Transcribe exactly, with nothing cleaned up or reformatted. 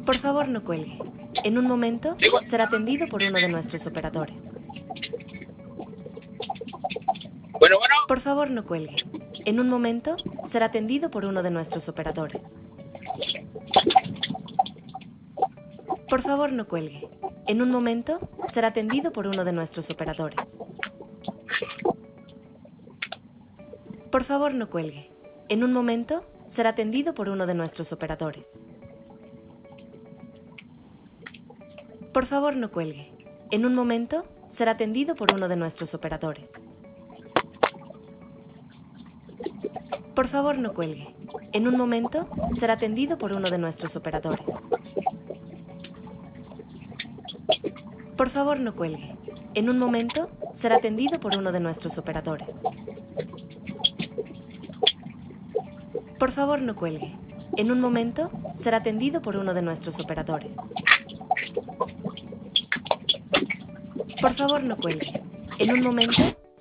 Por favor, no cuelgue. En un momento será atendido por uno de nuestros operadores. Bueno, bueno. Por favor, no cuelgue. En un momento será atendido por uno de nuestros operadores. Por favor, no cuelgue. En un momento será atendido por uno de nuestros operadores. Por favor, no cuelgue. En un momento será atendido por uno de nuestros operadores. Por favor, no cuelgue. En un momento será atendido por uno de nuestros operadores. Por favor, no cuelgue. En un momento será atendido por uno de nuestros operadores. Por favor, no cuelgue. En un momento será atendido por uno de nuestros operadores. Por favor, no cuelgue. En un momento será atendido por uno de nuestros operadores. Por favor, no cuelgue. En un momento